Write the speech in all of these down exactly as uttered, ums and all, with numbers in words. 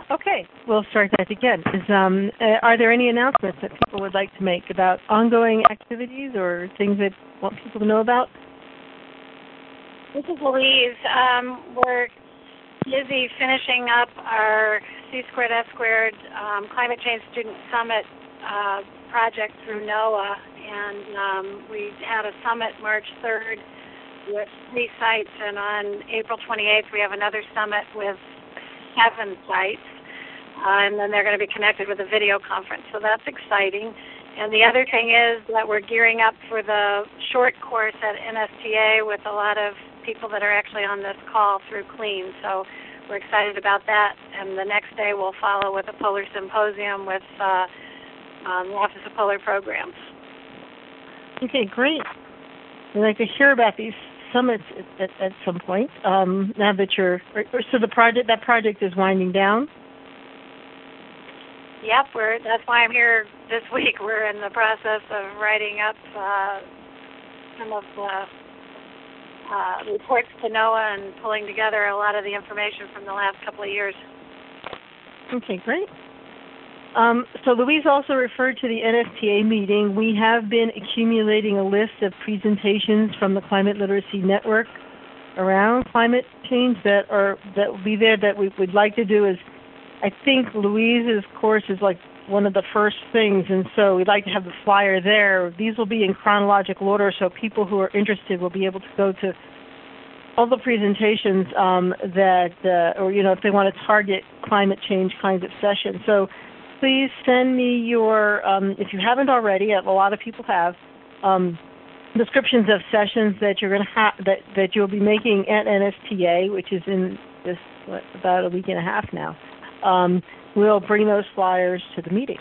Okay, we'll start that again. Is, um, uh, are there any announcements that people would like to make about ongoing activities or things that you want people to know about? This is Louise. Um, we're busy finishing up our C squared S squared um, Climate Change Student Summit uh, project through NOAA, and um, we had a summit March third with three sites, and on April twenty-eighth we have another summit with seven sites, uh, and then they're going to be connected with a video conference, so that's exciting. And the other thing is that we're gearing up for the short course at N S T A with a lot of people that are actually on this call through CLEAN, so we're excited about that. And the next day we'll follow with a polar symposium with uh, um, the Office of Polar Programs. Okay, great. We'd like to hear about these summits at, at, at some point. Um, now that you're, or, or, so the project, that project is winding down. Yep, we're, that's why I'm here this week. We're in the process of writing up uh, some of the uh, reports to NOAA and pulling together a lot of the information from the last couple of years. Okay, great. Um, so Louise also referred to the N S T A meeting. We have been accumulating a list of presentations from the Climate Literacy Network around climate change that are that will be there. That we would like to do is, I think Louise's course is like one of the first things, and so we'd like to have the flyer there. These will be in chronological order, so people who are interested will be able to go to all the presentations um, that, uh, or you know, if they want to target climate change kinds of sessions. So please send me your, um, if you haven't already, a lot of people have, um, descriptions of sessions that you're going to have, that, that you'll be making at N S T A, which is in this, what, about a week and a half now. Um, we'll bring those flyers to the meeting.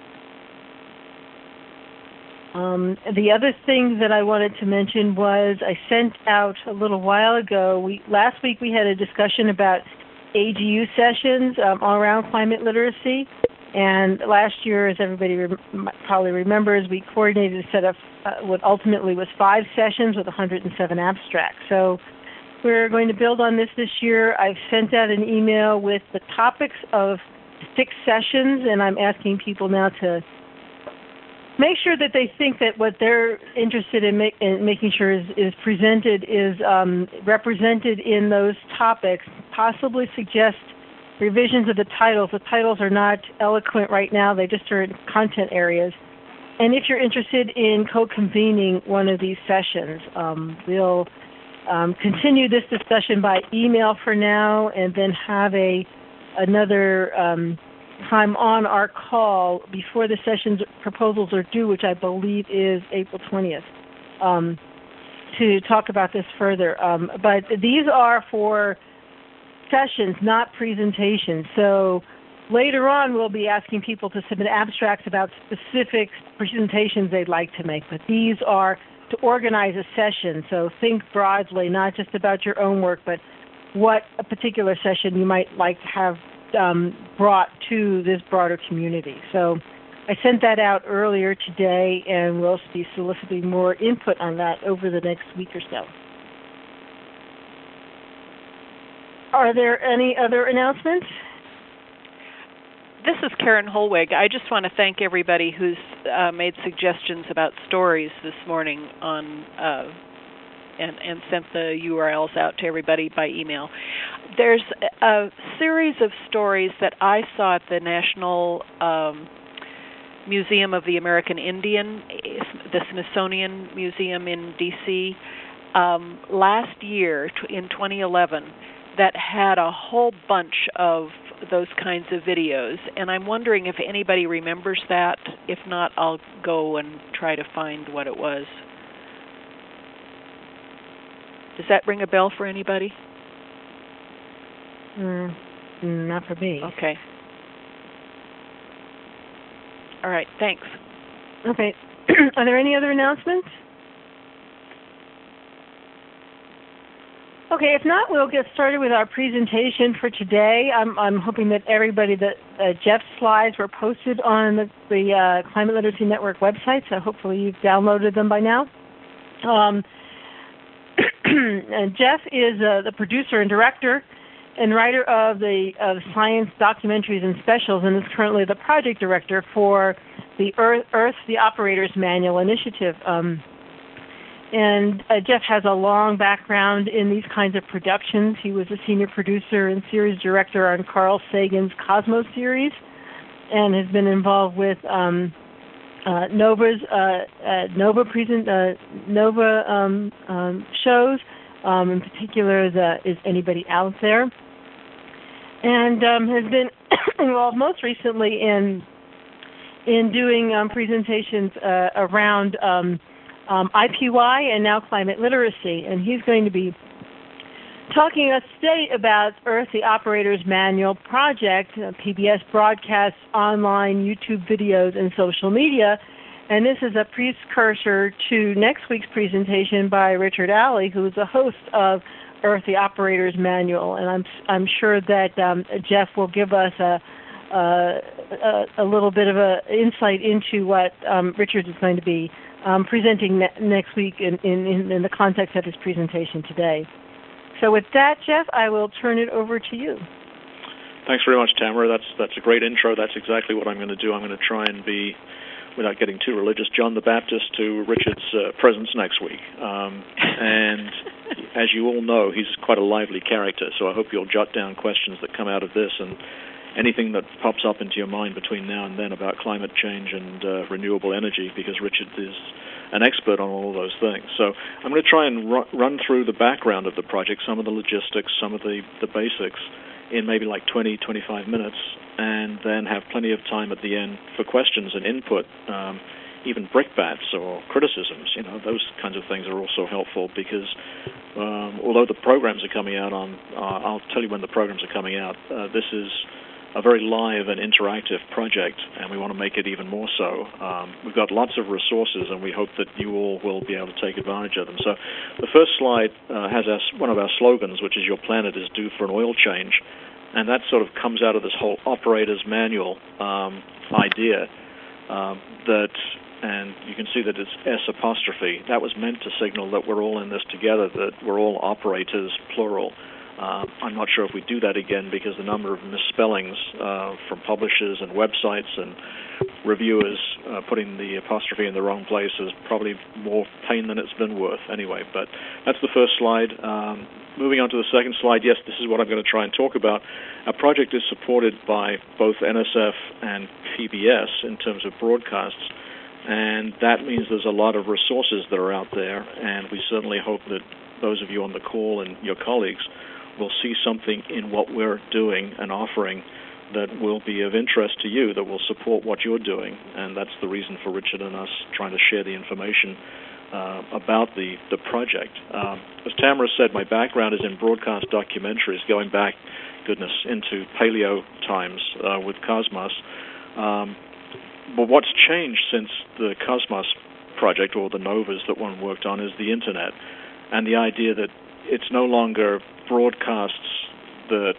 Um, the other thing that I wanted to mention was I sent out a little while ago, we, last week we had a discussion about A G U sessions um, all around climate literacy. And last year, as everybody rem- probably remembers, we coordinated a set of uh, what ultimately was five sessions with one hundred seven abstracts. So we're going to build on this this year. I've sent out an email with the topics of six sessions, and I'm asking people now to make sure that they think that what they're interested in, make, in making sure is, is presented is um, represented in those topics, possibly suggest revisions of the titles. The titles are not eloquent right now. They just are in content areas. And if you're interested in co-convening one of these sessions, um, we'll um, continue this discussion by email for now and then have a another um, time on our call before the session's proposals are due, which I believe is April twentieth, um, to talk about this further. Um, but these are for sessions, not presentations. So later on, we'll be asking people to submit abstracts about specific presentations they'd like to make. But these are to organize a session. So think broadly, not just about your own work, but what a particular session you might like to have um, brought to this broader community. So I sent that out earlier today, and we'll be soliciting more input on that over the next week or so. Are there any other announcements? This is Karen Holweg. I just want to thank everybody who's uh, made suggestions about stories this morning on uh, and, and sent the U R Ls out to everybody by email. There's a series of stories that I saw at the National um, Museum of the American Indian, the Smithsonian Museum in D C um, last year in twenty eleven that had a whole bunch of those kinds of videos, and I'm wondering if anybody remembers that. If not, I'll go and try to find what it was. Does that ring a bell for anybody? Mm, not for me. Okay. All right, thanks. Okay. Are there any other announcements? Okay, if not, we'll get started with our presentation for today. I'm, I'm hoping that everybody, that uh, Jeff's slides were posted on the, the uh, Climate Literacy Network website, so hopefully you've downloaded them by now. Um, and Jeff is uh, the producer and director, and writer of the of science documentaries and specials, and is currently the project director for the Earth, Earth the Operator's Manual initiative. Um, and uh, Jeff has a long background in these kinds of productions. He was a senior producer and series director on Carl Sagan's Cosmos series, and has been involved with um, uh, Nova's uh, uh, Nova present uh, Nova um, um, shows. Um, in particular, the Is Anybody Out There? And um, has been involved most recently in in doing um, presentations uh, around um, um, I P Y and now climate literacy. And he's going to be talking to us today about Earth the Operator's Manual project, uh, P B S broadcasts, online, YouTube videos, and social media. And this is a precursor to next week's presentation by Richard Alley, who is the host of Earth the Operator's Manual. And I'm I'm sure that um, Jeff will give us a, a a little bit of a insight into what um, Richard is going to be um, presenting ne- next week in, in, in the context of his presentation today. So with that, Jeff, I will turn it over to you. Thanks very much, Tamara. That's that's a great intro. That's exactly what I'm going to do. I'm going to try and be, without getting too religious, John the Baptist to Richard's uh, presence next week. Um, and as you all know, he's quite a lively character, so I hope you'll jot down questions that come out of this and anything that pops up into your mind between now and then about climate change and uh, renewable energy, because Richard is an expert on all of those things. So I'm going to try and ru- run through the background of the project, some of the logistics, some of the, the basics, in maybe like twenty, twenty-five minutes, and then have plenty of time at the end for questions and input, um, even brickbats or criticisms. You know, those kinds of things are also helpful because um, although the programs are coming out on, uh, I'll tell you when the programs are coming out, uh, this is a very live and interactive project, and we want to make it even more so. Um, we've got lots of resources, and we hope that you all will be able to take advantage of them. So the first slide uh, has our, one of our slogans, which is "Your planet is due for an oil change," and that sort of comes out of this whole operator's manual um, idea um, that, and you can see that it's S apostrophe. That was meant to signal that we're all in this together, that we're all operators, plural. Uh, I'm not sure if we do that again because the number of misspellings uh, from publishers and websites and reviewers uh, putting the apostrophe in the wrong place is probably more pain than it's been worth anyway. But that's the first slide. Um, moving on to the second slide, yes, this is what I'm going to try and talk about. Our project is supported by both N S F and P B S in terms of broadcasts, and that means there's a lot of resources that are out there, and we certainly hope that those of you on the call and your colleagues will see something in what we're doing and offering that will be of interest to you, that will support what you're doing. And that's the reason for Richard and us trying to share the information uh, about the, the project. Um, as Tamara said, my background is in broadcast documentaries, going back, goodness, into paleo times uh, with Cosmos. Um, but what's changed since the Cosmos project, or the Novas that one worked on, is the Internet, and the idea that it's no longer broadcasts that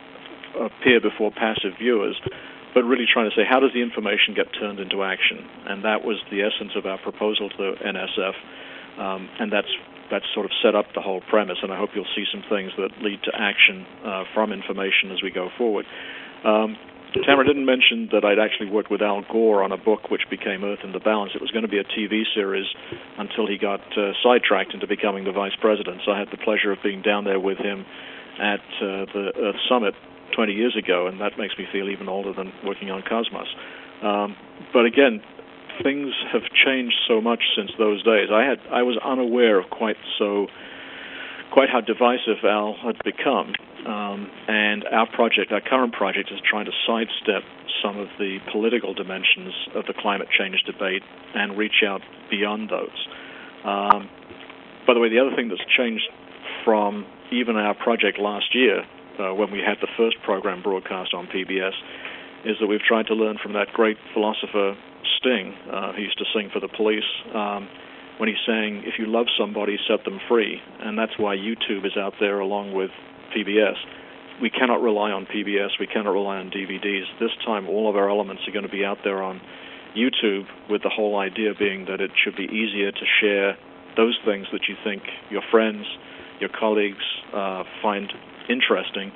appear before passive viewers, but really trying to say, how does the information get turned into action? And that was the essence of our proposal to N S F, um, and that's that's sort of set up the whole premise, and I hope you'll see some things that lead to action uh, from information as we go forward. Um, Tamara didn't mention that I'd actually worked with Al Gore on a book which became Earth in the Balance. It was going to be a T V series until he got uh, sidetracked into becoming the vice president. So I had the pleasure of being down there with him at uh, the Earth Summit twenty years ago, and that makes me feel even older than working on Cosmos. Um, but again, things have changed so much since those days. I had I was unaware of quite so quite how divisive Al had become. Um, and our project, our current project, is trying to sidestep some of the political dimensions of the climate change debate and reach out beyond those. Um, by the way, the other thing that's changed from even our project last year, uh, when we had the first program broadcast on P B S, is that we've tried to learn from that great philosopher Sting, uh, who used to sing for the Police, um, when he's saying, if you love somebody, set them free. And that's why YouTube is out there along with P B S. We cannot rely on P B S. We cannot rely on D V Ds. This time, all of our elements are going to be out there on YouTube, with the whole idea being that it should be easier to share those things that you think your friends, your colleagues uh, find interesting,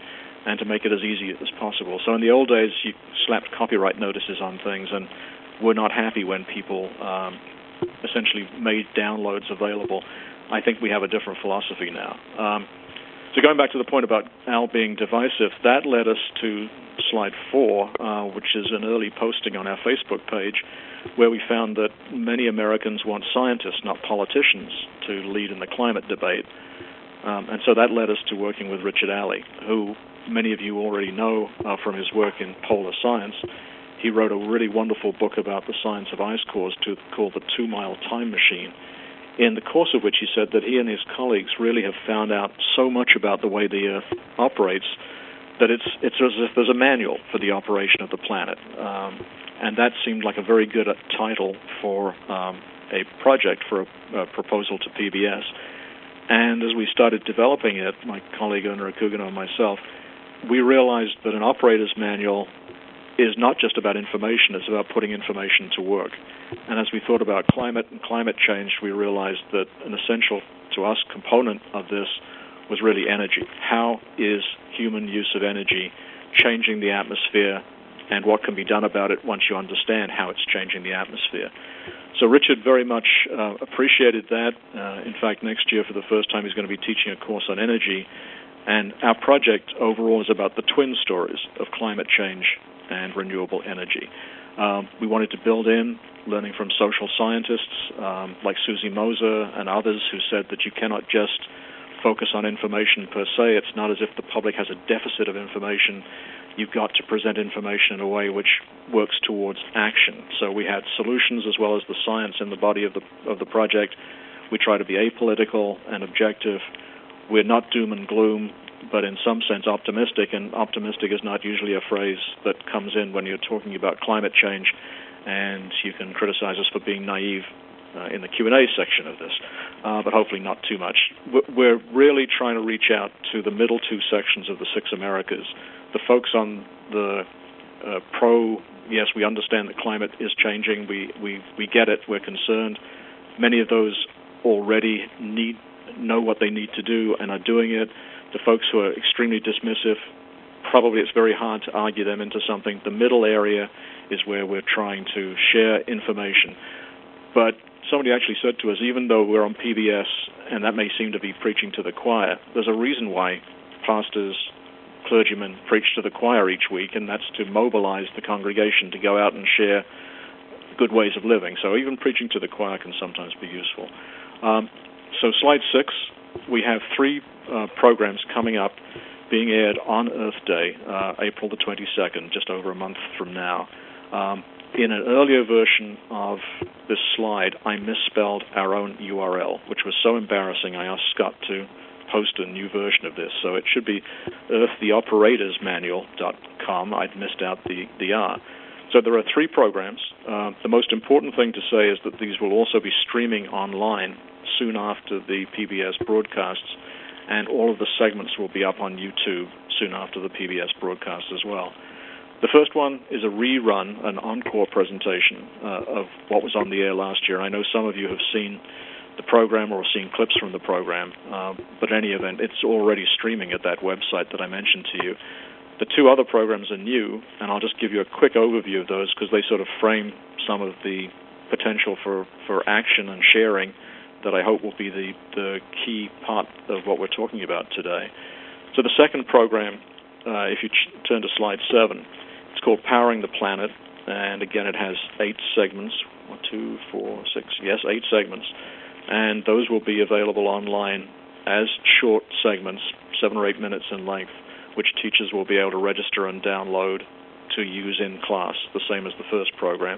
and to make it as easy as possible. So in the old days, you slapped copyright notices on things and were not happy when people um, essentially made downloads available. I think we have a different philosophy now. Um, so going back to the point about Al being divisive, that led us to slide four, uh, which is an early posting on our Facebook page, where we found that many Americans want scientists, not politicians, to lead in the climate debate. Um, and so that led us to working with Richard Alley, who many of you already know uh, from his work in polar science. He wrote a really wonderful book about the science of ice cores to, called The Two-Mile Time Machine, in the course of which he said that he and his colleagues really have found out so much about the way the Earth operates that it's it's as if there's a manual for the operation of the planet. Um, and that seemed like a very good title for um, a project, for a, a proposal to P B S. And as we started developing it, my colleague Erna Akugino and myself, we realized that an operator's manual is not just about information, it's about putting information to work. And as we thought about climate and climate change, we realized that an essential to us component of this was really energy. How is human use of energy changing the atmosphere, and what can be done about it once you understand how it's changing the atmosphere? So Richard very much uh, appreciated that. Uh, in fact, next year for the first time he's going to be teaching a course on energy. And our project overall is about the twin stories of climate change and renewable energy. Um, we wanted to build in learning from social scientists um, like Susie Moser and others who said that you cannot just focus on information per se. It's not as if the public has a deficit of information. You've got to present information in a way which works towards action. So we had solutions as well as the science in the body of the of the project. We try to be apolitical and objective. We're not doom and gloom, but in some sense optimistic, and optimistic is not usually a phrase that comes in when you're talking about climate change, and you can criticize us for being naive uh, in the Q and A section of this, uh, but hopefully not too much. We're really trying to reach out to the middle two sections of the six Americas, the folks on the uh, pro, yes, we understand that climate is changing, we, we, we get it, we're concerned. Many of those already need know what they need to do and are doing it. The folks who are extremely dismissive, probably it's very hard to argue them into something. The middle area is where we're trying to share information. But somebody actually said to us, even though we're on P B S, and that may seem to be preaching to the choir, there's a reason why pastors, clergymen preach to the choir each week, and that's to mobilize the congregation to go out and share good ways of living. So even preaching to the choir can sometimes be useful. Um, so slide six, we have three uh, programs coming up being aired on Earth Day, uh, April the twenty-second, just over a month from now. Um, in an earlier version of this slide, I misspelled our own U R L, which was so embarrassing I asked Scott to post a new version of this. So it should be earth the operators manual dot com. I'd missed out the, the R. So there are three programs. Uh, the most important thing to say is that these will also be streaming online soon after the P B S broadcasts, and all of the segments will be up on YouTube soon after the P B S broadcast as well. The first one is a rerun, an encore presentation uh, of what was on the air last year. I know some of you have seen the program or seen clips from the program, uh, but in any event, it's already streaming at that website that I mentioned to you. The two other programs are new, and I'll just give you a quick overview of those because they sort of frame some of the potential for, for action and sharing that I hope will be the, the key part of what we're talking about today. So the second program, uh, if you ch- turn to slide seven, it's called Powering the Planet, and again it has eight segments, one, two, four, six, yes, eight segments, and those will be available online as short segments, seven or eight minutes in length, which teachers will be able to register and download to use in class, the same as the first program.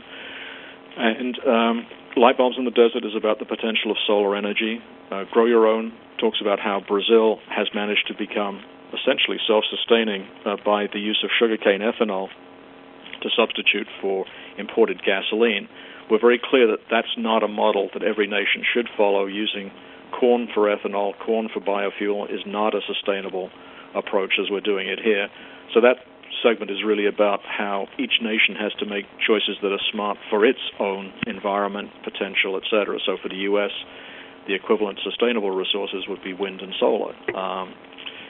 And um, Light Bulbs in the Desert is about the potential of solar energy. Uh, Grow Your Own talks about how Brazil has managed to become essentially self-sustaining uh, by the use of sugarcane ethanol to substitute for imported gasoline. We're very clear that that's not a model that every nation should follow. Using corn for ethanol, corn for biofuel is not a sustainable approach as we're doing it here. So that segment is really about how each nation has to make choices that are smart for its own environment, potential, et cetera. So for the U S, the equivalent sustainable resources would be wind and solar. Um,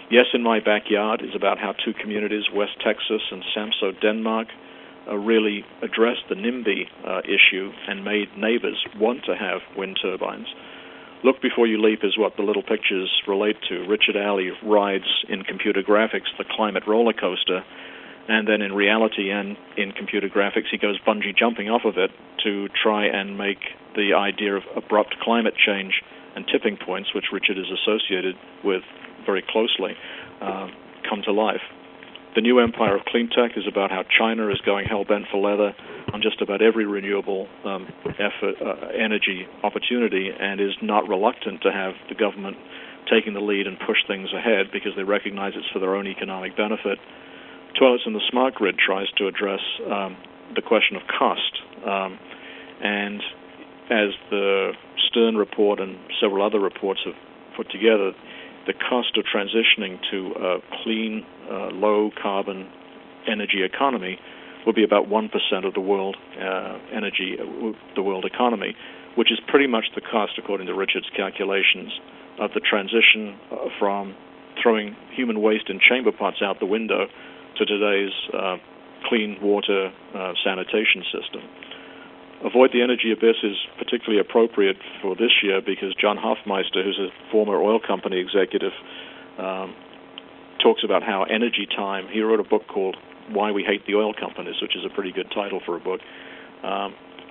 Yes in My Backyard is about how two communities, West Texas and Samso, Denmark, uh, really addressed the NIMBY uh, issue and made neighbors want to have wind turbines. Look Before You Leap is what the little pictures relate to. Richard Alley rides in computer graphics the climate roller coaster, and then in reality and in computer graphics he goes bungee jumping off of it to try and make the idea of abrupt climate change and tipping points, which Richard is associated with very closely, uh, come to life. The New Empire of Cleantech is about how China is going hell-bent for leather on just about every renewable um, effort, uh, energy opportunity, and is not reluctant to have the government taking the lead and push things ahead because they recognize it's for their own economic benefit. Toilets in the Smart Grid tries to address um, the question of cost. Um, and as the Stern report and several other reports have put together, the cost of transitioning to a clean, uh, low-carbon energy economy will be about one percent of the world uh, energy, uh, the world economy, which is pretty much the cost, according to Richard's calculations, of the transition uh, from throwing human waste in chamber pots out the window to today's uh, clean water uh, sanitation system. Avoid the Energy Abyss is particularly appropriate for this year because John Hofmeister, who's a former oil company executive, um, talks about how energy time, he wrote a book called Why We Hate the Oil Companies, which is a pretty good title for a book, um,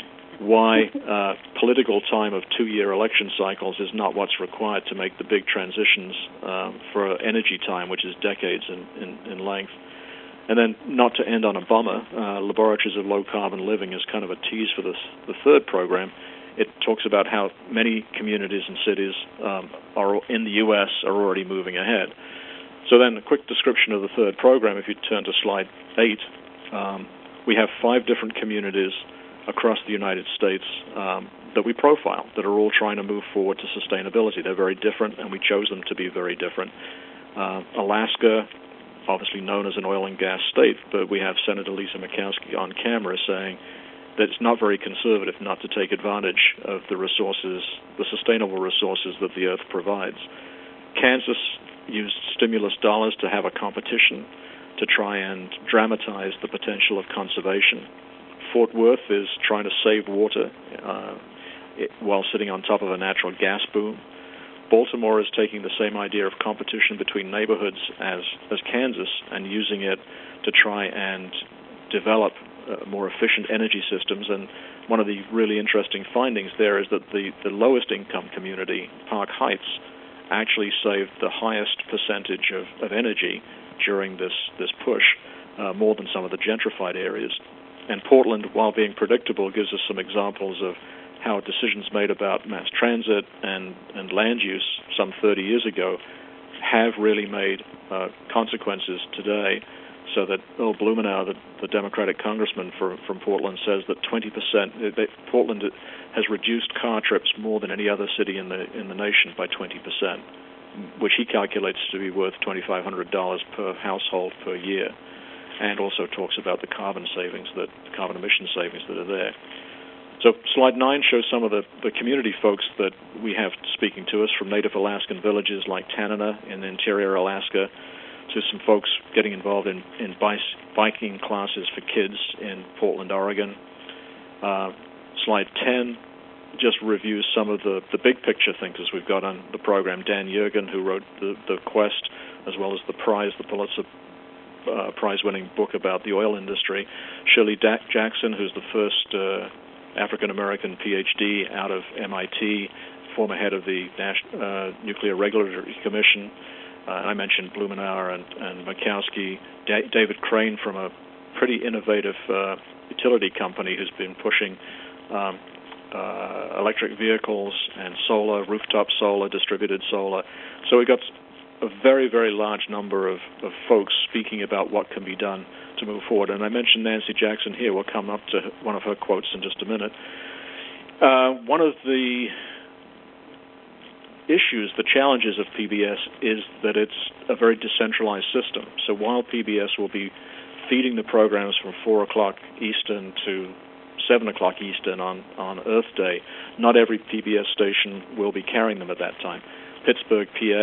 why uh, political time of two-year election cycles is not what's required to make the big transitions um, for energy time, which is decades in, in, in length. And then, not to end on a bummer, uh, Laboratories of Low Carbon Living is kind of a tease for this, the third program. It talks about how many communities and cities um, are in the U S are already moving ahead. So then, a quick description of the third program. If you turn to slide eight, um, we have five different communities across the United States um, that we profile that are all trying to move forward to sustainability. They're very different, and we chose them to be very different. Uh, Alaska, obviously known as an oil and gas state, but we have Senator Lisa Murkowski on camera saying that it's not very conservative not to take advantage of the resources, the sustainable resources that the earth provides. Kansas used stimulus dollars to have a competition to try and dramatize the potential of conservation. Fort Worth is trying to save water uh, it, while sitting on top of a natural gas boom. Baltimore is taking the same idea of competition between neighborhoods as, as Kansas and using it to try and develop uh, more efficient energy systems. And one of the really interesting findings there is that the, the lowest income community, Park Heights, actually saved the highest percentage of, of energy during this, this push, uh, more than some of the gentrified areas. And Portland, while being predictable, gives us some examples of how decisions made about mass transit and, and land use some thirty years ago have really made uh, consequences today, so that Earl Blumenauer, the, the Democratic congressman for, from Portland, says that twenty percent, that Portland has reduced car trips more than any other city in the in the nation by twenty percent, which he calculates to be worth twenty-five hundred dollars per household per year, and also talks about the carbon savings, that carbon emission savings that are there. So slide nine shows some of the, the community folks that we have speaking to us, from Native Alaskan villages like Tanana in interior Alaska to some folks getting involved in, in biking classes for kids in Portland, Oregon. Uh, slide ten just reviews some of the, the big picture thinkers we've got on the program. Dan Yergin, who wrote the, the Quest, as well as the Prize, the Pulitzer uh, Prize-winning book about the oil industry. Shirley da- Jackson, who's the first uh, African-American P H D out of M I T, former head of the National, uh, Nuclear Regulatory Commission. Uh, I mentioned Blumenauer and, and Murkowski. Da- David Crane from a pretty innovative uh, utility company who's been pushing um, uh, electric vehicles and solar, rooftop solar, distributed solar. So we got a very, very large number of, of folks speaking about what can be done to move forward. And I mentioned Nancy Jackson here. We'll come up to one of her quotes in just a minute. Uh, one of the issues, the challenges of P B S is that it's a very decentralized system. So while P B S will be feeding the programs from four o'clock Eastern to seven o'clock Eastern on, on Earth Day, not every P B S station will be carrying them at that time. Pittsburgh, P A,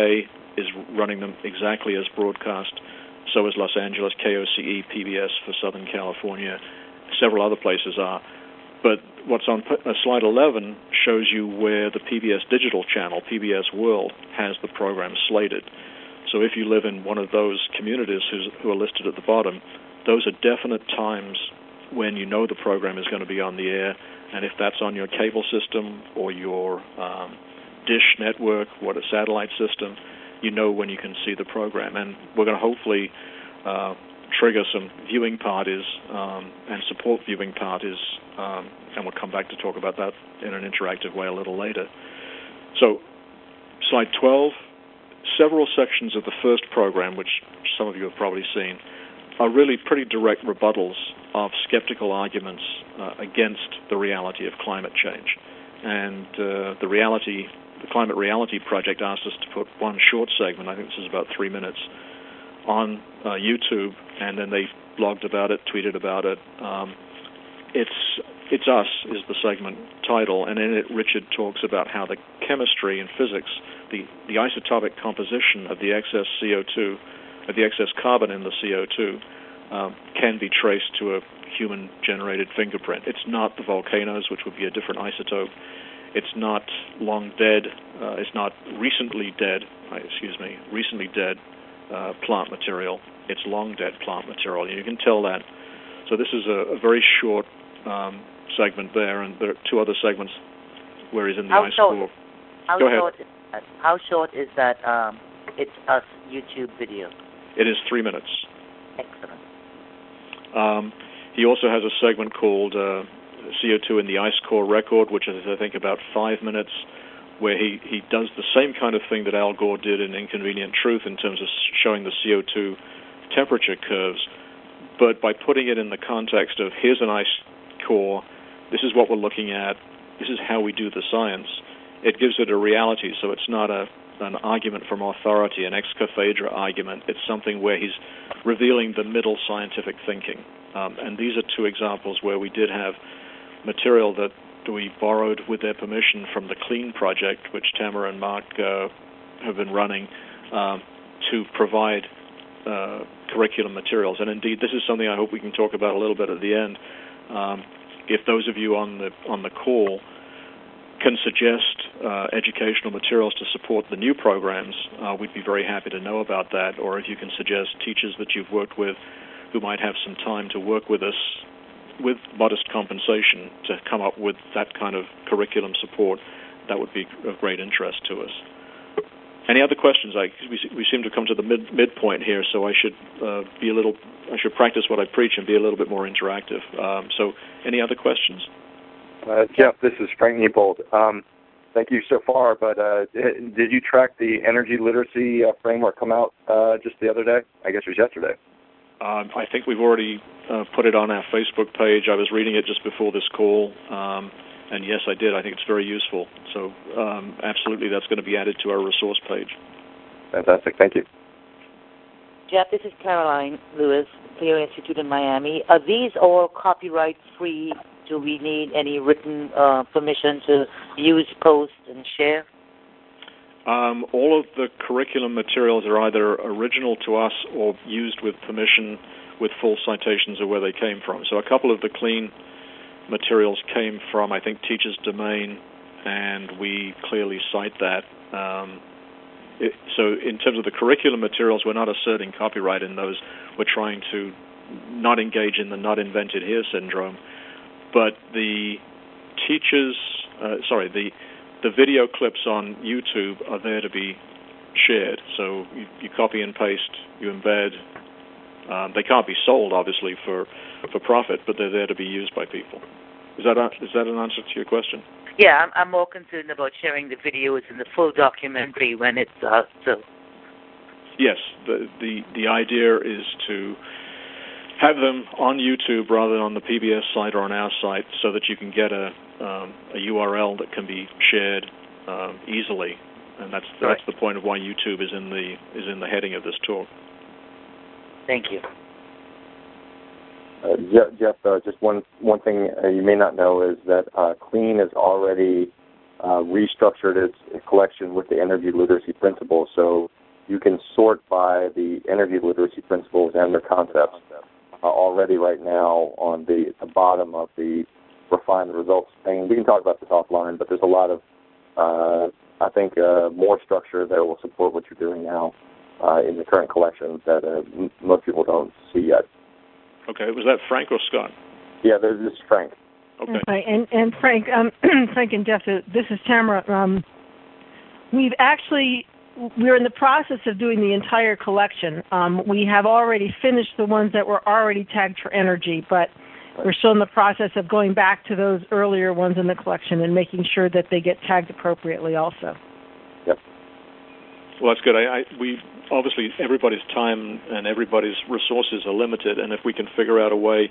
is running them exactly as broadcast. So is Los Angeles, K O C E, P B S for Southern California. Several other places are. But what's on uh, slide eleven shows you where the P B S digital channel, P B S World, has the program slated. So if you live in one of those communities who's, who are listed at the bottom, those are definite times when you know the program is going to be on the air. And if that's on your cable system or your um, dish network, what a satellite system, you know when you can see the program. And we're going to hopefully uh, trigger some viewing parties um, and support viewing parties, um, and we'll come back to talk about that in an interactive way a little later. So, slide twelve, several sections of the first program, which some of you have probably seen, are really pretty direct rebuttals of skeptical arguments uh, against the reality of climate change. And uh, the reality, the Climate Reality Project asked us to put one short segment, I think this is about three minutes, on uh, YouTube, and then they blogged about it, tweeted about it. Um, it's It's Us is the segment title, and in it Richard talks about how the chemistry and physics, the, the isotopic composition of the excess C O two, of the excess carbon in the C O two, um, can be traced to a human-generated fingerprint. It's not the volcanoes, which would be a different isotope. It's not long dead. Uh, it's not recently dead. Uh, excuse me, recently dead uh, plant material. It's long dead plant material. You can tell that. So this is a, a very short um, segment there, and there are two other segments where he's in the how ice short, core. How Go ahead. Short is that? How short is that um, It's Us YouTube video? It is three minutes. Excellent. Um, he also has a segment called uh, C O two in the Ice Core Record, which is, I think, about five minutes, where he, he does the same kind of thing that Al Gore did in Inconvenient Truth in terms of showing the C O two temperature curves, but by putting it in the context of here's an ice core, this is what we're looking at, this is how we do the science. It gives it a reality, so it's not a an argument from authority, an ex cathedra argument. It's something where he's revealing the middle scientific thinking. Um, and these are two examples where we did have material that we borrowed with their permission from the CLEAN project, which Tamara and Mark uh, have been running um, to provide uh, curriculum materials. And indeed, this is something I hope we can talk about a little bit at the end. Um, if those of you on the on the call can suggest uh, educational materials to support the new programs, uh, we'd be very happy to know about that. Or if you can suggest teachers that you've worked with who might have some time to work with us with modest compensation to come up with that kind of curriculum support, that would be of great interest to us. Any other questions? I, we, we seem to come to the mid, midpoint here, so I should uh, be a little. I should practice what I preach and be a little bit more interactive. Um, so, any other questions? Uh, Jeff, this is Frank Neibold. Um, thank you so far, but uh, did you track the energy literacy uh, framework come out uh, just the other day? I guess it was yesterday. Um, I think we've already uh, put it on our Facebook page. I was reading it just before this call, um, and yes, I did. I think it's very useful. So um, absolutely, that's going to be added to our resource page. Fantastic. Thank you. Jeff, this is Caroline Lewis, Clear Institute in Miami. Are these all copyright-free? Do we need any written uh, permission to use, post, and share? Um, all of the curriculum materials are either original to us or used with permission with full citations of where they came from. So a couple of the CLEAN materials came from, I think, Teacher's Domain, and we clearly cite that. Um, it, so in terms of the curriculum materials, we're not asserting copyright in those. We're trying to not engage in the not invented here syndrome. But the teachers, uh, sorry, the the video clips on YouTube are there to be shared. So you, you copy and paste, you embed. Um, they can't be sold, obviously, for, for profit, but they're there to be used by people. Is that a, is that an answer to your question? Yeah, I'm, I'm more concerned about sharing the videos and the full documentary when it's uh, so. Yes, the the the idea is to have them on YouTube rather than on the P B S site or on our site, so that you can get a um, a U R L that can be shared um, easily, and that's that's right. the point of why YouTube is in the is in the heading of this talk. Thank you. Uh, Jeff, uh, just one one thing uh, you may not know is that uh, CLEAN has already uh, restructured its collection with the energy literacy principle. So you can sort by the energy literacy principles and their concepts uh, already right now on the, the bottom of the refined results pane. We can talk about this offline, but there's a lot of, uh, I think, uh, more structure that will support what you're doing now uh, in the current collection that uh, m- most people don't see yet. Okay, was that Frank or Scott? Yeah, this is Frank. Okay. Right. And, and Frank, um, Frank and Jeff, this is Tamara. Um, we've actually, we're in the process of doing the entire collection. Um, we have already finished the ones that were already tagged for energy, but we're still in the process of going back to those earlier ones in the collection and making sure that they get tagged appropriately also. Yep. Well, that's good. I, I, we obviously, everybody's time and everybody's resources are limited, and if we can figure out a way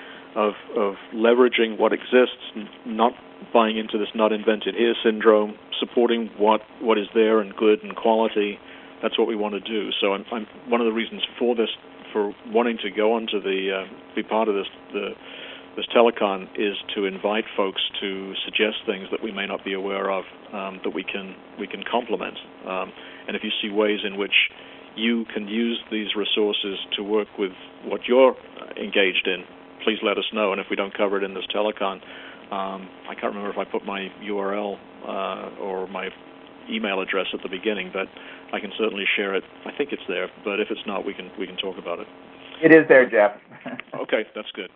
of of leveraging what exists, not buying into this not invented here syndrome, supporting what, what is there and good and quality, that's what we want to do. So I'm, I'm one of the reasons for this, for wanting to go on to the, uh, be part of this, the, this telecon, is to invite folks to suggest things that we may not be aware of, um, that we can we can complement. Um, and if you see ways in which you can use these resources to work with what you're engaged in, please let us know. And if we don't cover it in this telecon, um, I can't remember if I put my U R L uh, or my email address at the beginning, but I can certainly share it. I think it's there, but if it's not, we can we can talk about it. It is there, Jeff. Okay, that's good.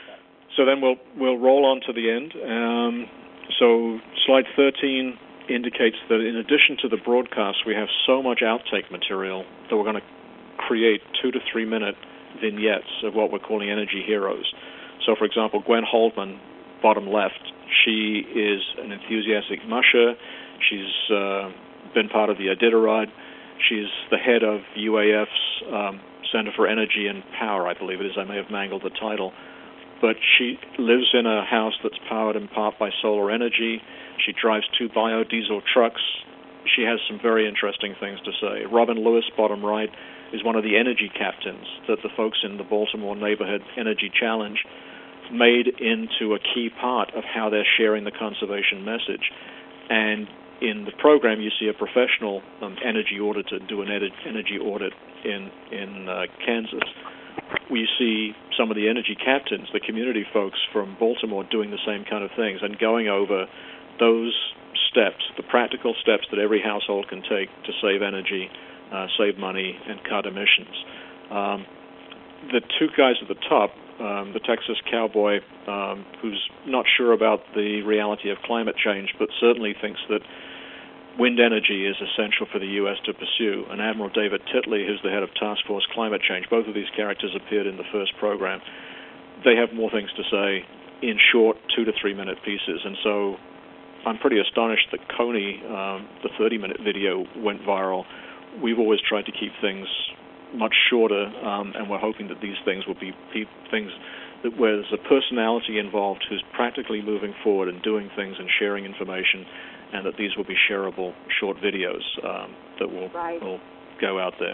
So then we'll we'll roll on to the end. Um, so slide thirteen indicates that in addition to the broadcast, we have so much outtake material that we're going to create two to three minute vignettes of what we're calling energy heroes. So, for example, Gwen Holdman, bottom left, she is an enthusiastic musher. She's uh, been part of the Iditarod. She's the head of U A F's um, Center for Energy and Power, I believe it is. I may have mangled the title. But she lives in a house that's powered in part by solar energy. She drives two biodiesel trucks. She has some very interesting things to say. Robin Lewis, bottom right, is one of the energy captains that the folks in the Baltimore Neighborhood Energy Challenge made into a key part of how they're sharing the conservation message. And in the program, you see a professional um, energy auditor do an ed- energy audit in, in uh, Kansas. We see some of the energy captains, the community folks from Baltimore, doing the same kind of things and going over those steps, the practical steps that every household can take to save energy, uh, save money, and cut emissions. Um, the two guys at the top, um, the Texas cowboy, um, who's not sure about the reality of climate change, but certainly thinks that wind energy is essential for the U S to pursue, and Admiral David Titley, who's the head of Task Force Climate Change. Both of these characters appeared in the first program. They have more things to say in short two to three minute pieces, and so I'm pretty astonished that Coney, um, the thirty minute video, went viral. We've always tried to keep things much shorter, um, and we're hoping that these things will be pe- things that where there's a personality involved who's practically moving forward and doing things and sharing information, and that these will be shareable short videos um, that will, right. will go out there.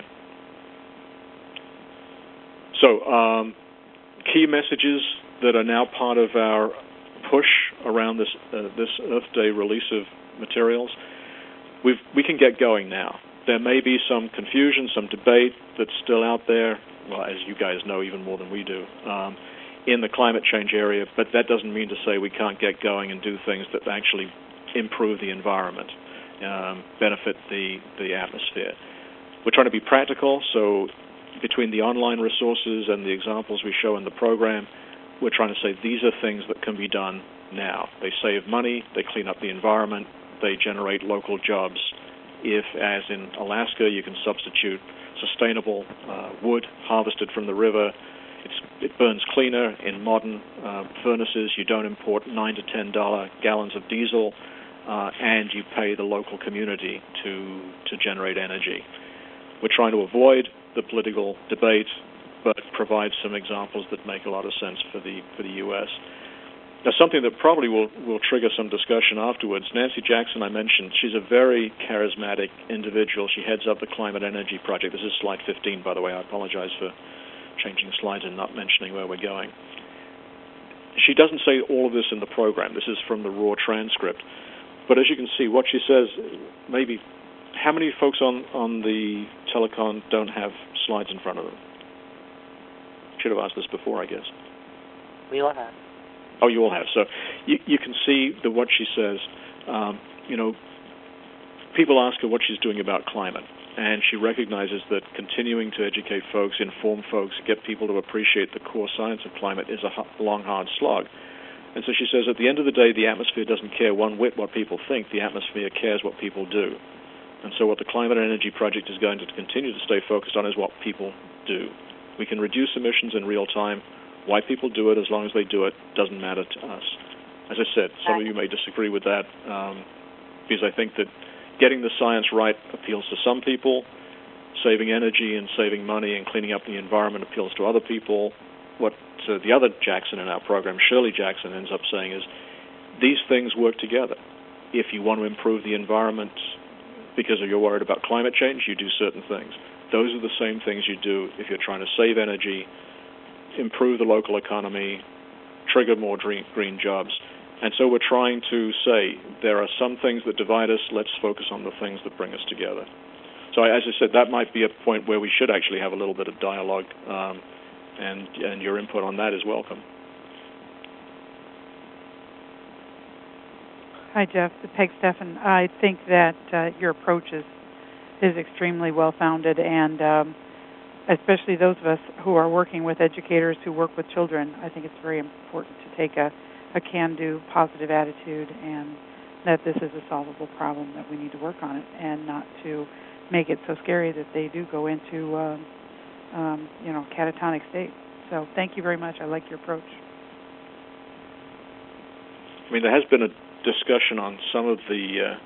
So um, key messages that are now part of our push around this uh, this Earth Day release of materials. We've, we can get going now. There may be some confusion, some debate that's still out there, well, as you guys know even more than we do, um, in the climate change area, but that doesn't mean to say we can't get going and do things that actually improve the environment, um, benefit the, the atmosphere. We're trying to be practical, so between the online resources and the examples we show in the program, we're trying to say these are things that can be done now. They save money, they clean up the environment, they generate local jobs. If, as in Alaska, you can substitute sustainable uh, wood harvested from the river, it's, it burns cleaner in modern uh, furnaces. You don't import nine to ten dollar gallons of diesel, uh, and you pay the local community to to generate energy. We're trying to avoid the political debate, but provide some examples that make a lot of sense for the for the U S. Now, something that probably will, will trigger some discussion afterwards, Nancy Jackson, I mentioned, she's a very charismatic individual. She heads up the Climate Energy Project. This is slide fifteen, by the way. I apologize for changing slides and not mentioning where we're going. She doesn't say all of this in the program. This is from the raw transcript. But as you can see, what she says maybe how many folks on, on the telecon don't have slides in front of them? Should have asked this before, I guess. We all have. Oh, you all have. So you, you can see the, what she says. Um, you know, people ask her what she's doing about climate, and she recognizes that continuing to educate folks, inform folks, get people to appreciate the core science of climate is a long, hard slog. And so she says, at the end of the day, the atmosphere doesn't care one whit what people think. The atmosphere cares what people do. And so what the Climate and Energy Project is going to continue to stay focused on is what people do. We can reduce emissions in real time. Why people do it, as long as they do it, doesn't matter to us. As I said, some of you may disagree with that, um, because I think that getting the science right appeals to some people. Saving energy and saving money and cleaning up the environment appeals to other people. What uh, the other Jackson in our program, Shirley Jackson, ends up saying is these things work together. If you want to improve the environment because you're worried about climate change, you do certain things. Those are the same things you do if you're trying to save energy, improve the local economy, trigger more green jobs. And so we're trying to say there are some things that divide us. Let's focus on the things that bring us together. So as I said, that might be a point where we should actually have a little bit of dialogue, um, and, and your input on that is welcome. Hi, Jeff. Peg Steffen. I think that uh, your approach is, is extremely well-founded, and um, especially those of us who are working with educators who work with children, I think it's very important to take a, a can-do, positive attitude, and that this is a solvable problem, that we need to work on it, and not to make it so scary that they do go into, uh, um, you know, catatonic state. So thank you very much. I like your approach. I mean, there has been a discussion on some of the uh,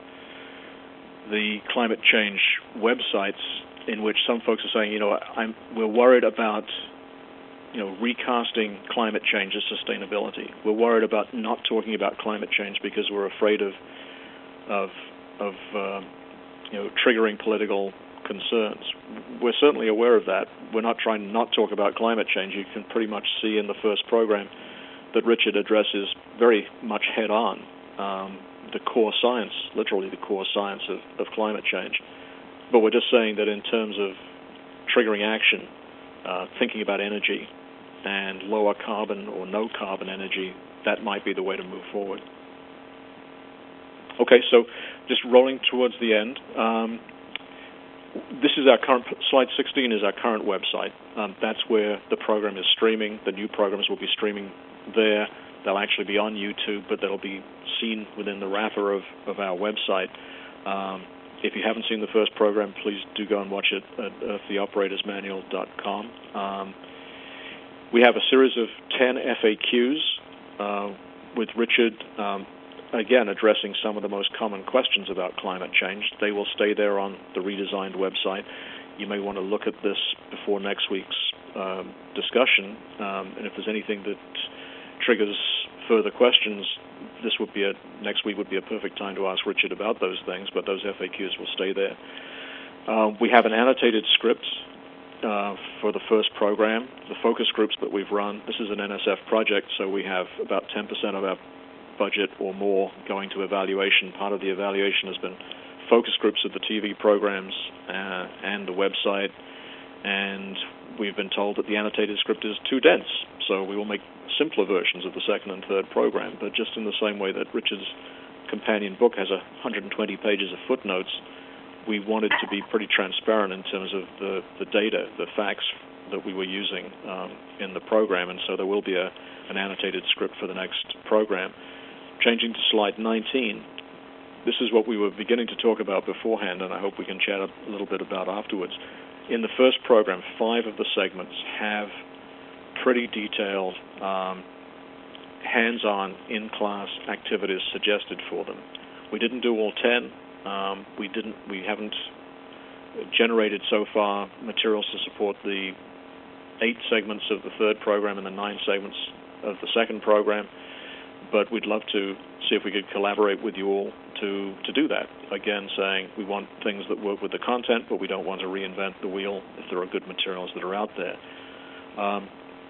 the climate change websites in which some folks are saying, you know, I'm, we're worried about, you know, recasting climate change as sustainability. We're worried about not talking about climate change because we're afraid of of of uh, you know, triggering political concerns. We're certainly aware of that. We're not trying to not talk about climate change. You can pretty much see in the first program that Richard addresses very much head-on um, the core science, literally the core science of, of climate change. But we're just saying that in terms of triggering action, uh, thinking about energy and lower carbon or no carbon energy, that might be the way to move forward. Okay, so just rolling towards the end. Um, this is our current, slide sixteen is our current website. Um, that's where the program is streaming. The new programs will be streaming there. They'll actually be on YouTube, but they'll be seen within the wrapper of, of our website. Um, if you haven't seen the first program, please do go and watch it at earth the operators manual dot com. Um, we have a series of ten F A Qs uh, with Richard, um, again, addressing some of the most common questions about climate change. They will stay there on the redesigned website. You may want to look at this before next week's um, discussion, um, and if there's anything that triggers further questions, this would be a next week would be a perfect time to ask Richard about those things, but those F A Qs will stay there. Uh, we have an annotated script uh, for the first program. The focus groups that we've run, this is an N S F project, so we have about ten percent of our budget or more going to evaluation. Part of the evaluation has been focus groups of the T V programs uh, and the website, and we've been told that the annotated script is too dense, so we will make simpler versions of the second and third program, but just in the same way that Richard's companion book has one hundred twenty pages of footnotes, we wanted to be pretty transparent in terms of the, the data, the facts that we were using um, in the program, and so there will be a, an annotated script for the next program. Changing to slide nineteen, this is what we were beginning to talk about beforehand, and I hope we can chat a little bit about afterwards. In the first program, five of the segments have pretty detailed um, hands-on in-class activities suggested for them. We didn't do all ten. Um, we didn't. We haven't generated so far materials to support the eight segments of the third program and the nine segments of the second program. But we'd love to see if we could collaborate with you all to, to do that. Again, saying we want things that work with the content, but we don't want to reinvent the wheel if there are good materials that are out there. Um,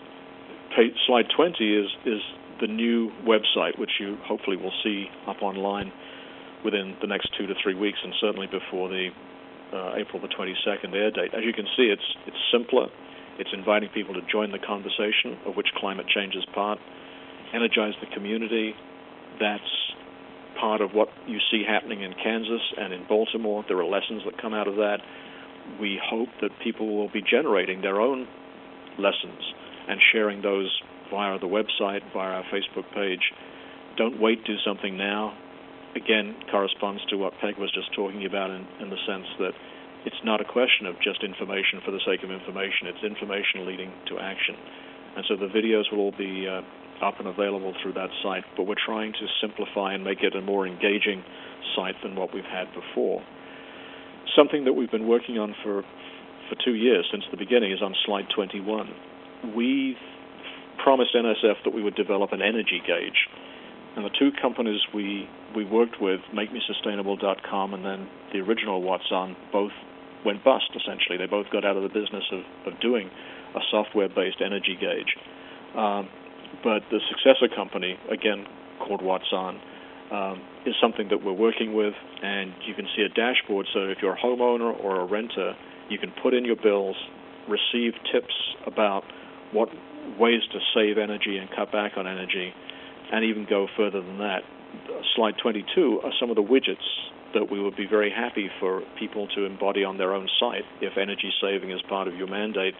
page, slide twenty is, is the new website, which you hopefully will see up online within the next two to three weeks, and certainly before the uh, April the twenty-second air date. As you can see, it's it's simpler. It's inviting people to join the conversation, of which climate change is part. Energize the community. That's part of what you see happening in Kansas and in Baltimore. There are lessons that come out of that. We hope that people will be generating their own lessons and sharing those via the website, via our Facebook page. Don't wait, do something now. Again, corresponds to what Peg was just talking about in, in the sense that it's not a question of just information for the sake of information. It's information leading to action. And so the videos will all be uh, up and available through that site, but we're trying to simplify and make it a more engaging site than what we've had before. Something that we've been working on for for two years since the beginning is on slide twenty-one. We promised N S F that we would develop an energy gauge. And the two companies we, we worked with, Make Me Sustainable dot com and then the original What's On, both went bust, essentially. They both got out of the business of, of doing a software-based energy gauge. Um, but the successor company, again called What's On, um, is something that we're working with, and you can see a dashboard. So if you're a homeowner or a renter, you can put in your bills, receive tips about what ways to save energy and cut back on energy, and even go further than that. Slide twenty-two are some of the widgets that we would be very happy for people to embody on their own site if energy saving is part of your mandate.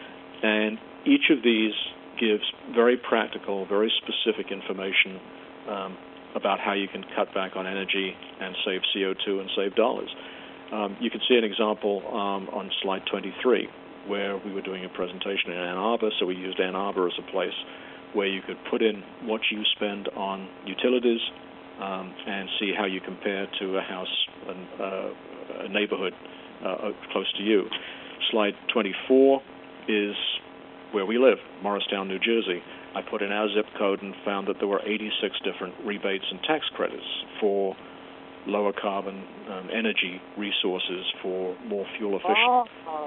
And each of these gives very practical, very specific information um, about how you can cut back on energy and save C O two and save dollars. Um, you can see an example um, on slide twenty-three, where we were doing a presentation in Ann Arbor, so we used Ann Arbor as a place where you could put in what you spend on utilities um, and see how you compare to a house, and, uh, a neighborhood uh, close to you. Slide twenty-four is where we live, Morristown, New Jersey. I put in our zip code and found that there were eighty-six different rebates and tax credits for lower carbon um, energy resources, for more fuel efficient. Oh.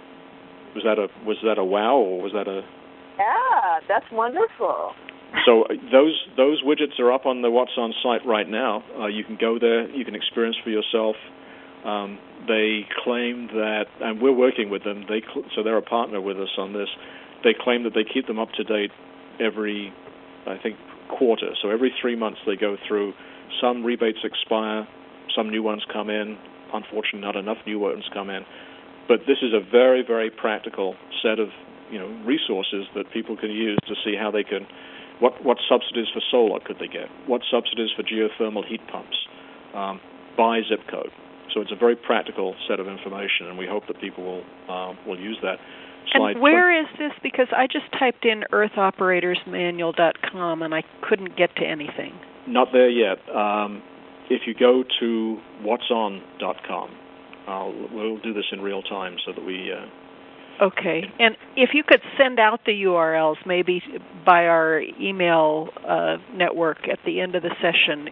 Was that a was that a wow, or was that a? Yeah, that's wonderful. So uh, those those widgets are up on the What's On site right now. Uh, you can go there. You can experience for yourself. Um, they claim that, and we're working with them. They cl- so they're a partner with us on this. They claim that they keep them up to date every, I think, quarter. So every three months they go through. Some rebates expire. Some new ones come in. Unfortunately, not enough new ones come in. But this is a very, very practical set of, you know, resources that people can use to see how they can, what, what subsidies for solar could they get, what subsidies for geothermal heat pumps, um, by zip code. So it's a very practical set of information, and we hope that people will uh, will use that. Slide and where is this? Because I just typed in earth operators manual dot com and I couldn't get to anything. Not there yet. Um, if you go to whats on dot com, I'll, we'll do this in real time so that we... Uh, okay. And if you could send out the U R Ls maybe by our email uh, network at the end of the session,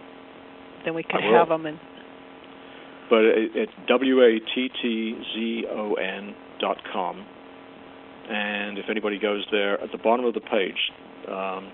then we can have them. In. But it's W A T T Z O N dot com. And if anybody goes there, at the bottom of the page, um,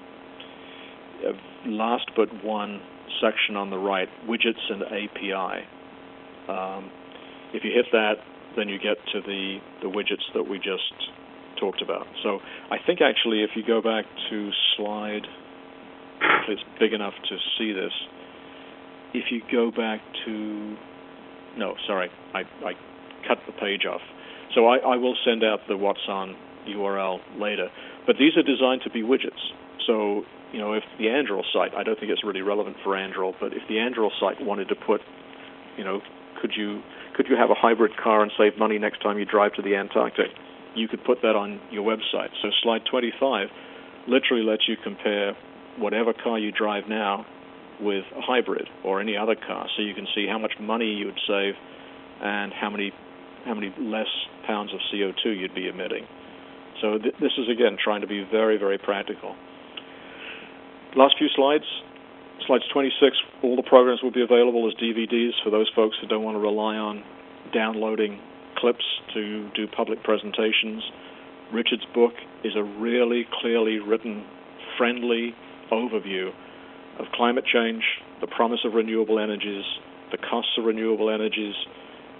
last but one section on the right, widgets and A P I. Um, if you hit that, then you get to the, the widgets that we just talked about. So I think actually if you go back to slide, if it's big enough to see this, if you go back to, no, sorry, I, I cut the page off. So I, I will send out the What's On U R L later. But these are designed to be widgets. So, you know, if the Anduril site, I don't think it's really relevant for Anduril, but if the Anduril site wanted to put, you know, could you could you have a hybrid car and save money next time you drive to the Antarctic? You could put that on your website. So slide twenty-five literally lets you compare whatever car you drive now with a hybrid or any other car, so you can see how much money you would save and how many how many less pounds of C O two you'd be emitting. So th- this is, again, trying to be very, very practical. Last few slides. Slides twenty-six, all the programs will be available as D V Ds for those folks who don't want to rely on downloading clips to do public presentations. Richard's book is a really clearly written, friendly overview of climate change, the promise of renewable energies, the costs of renewable energies,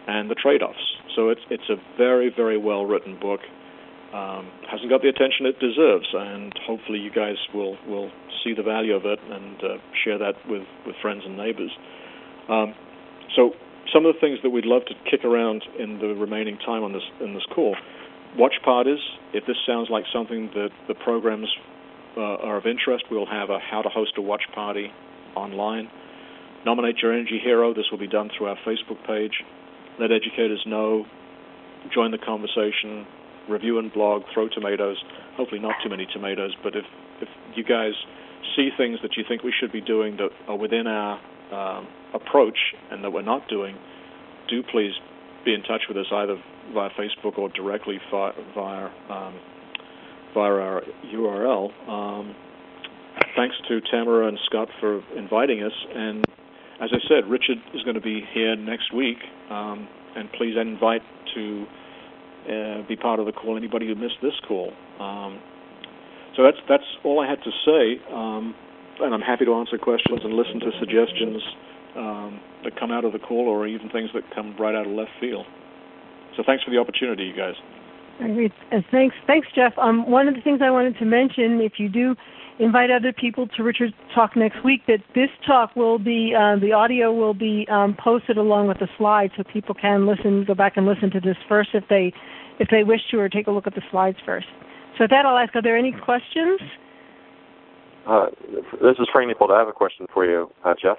and the trade-offs. So it's it's a very, very well-written book. Um, hasn't got the attention it deserves, and hopefully you guys will, will see the value of it and uh, share that with, with friends and neighbors. Um, so some of the things that we'd love to kick around in the remaining time on this in this call. Watch parties. If this sounds like something that the programs uh, are of interest, we'll have a how to host a watch party online. Nominate your energy hero. This will be done through our Facebook page. Let educators know. Join the conversation. Review and blog. Throw tomatoes. Hopefully not too many tomatoes, but if, if you guys see things that you think we should be doing that are within our um, approach and that we're not doing, do please be in touch with us either via Facebook or directly via, via, um, via our U R L. Um, thanks to Tamara and Scott for inviting us. And as I said, Richard is going to be here next week. Um, and please invite to uh, be part of the call anybody who missed this call. Um, so that's that's all I had to say. Um, and I'm happy to answer questions and listen to suggestions um, that come out of the call or even things that come right out of left field. So thanks for the opportunity, you guys. Great. Uh, thanks, thanks, Jeff. Um, one of the things I wanted to mention, if you do invite other people to Richard's talk next week, that this talk will be, uh, the audio will be um, posted along with the slides, so people can listen, go back and listen to this first if they, if they wish to, or take a look at the slides first. So with that, I'll ask: are there any questions? Uh, this is Frank Nippold. I have a question for you, uh, Jeff.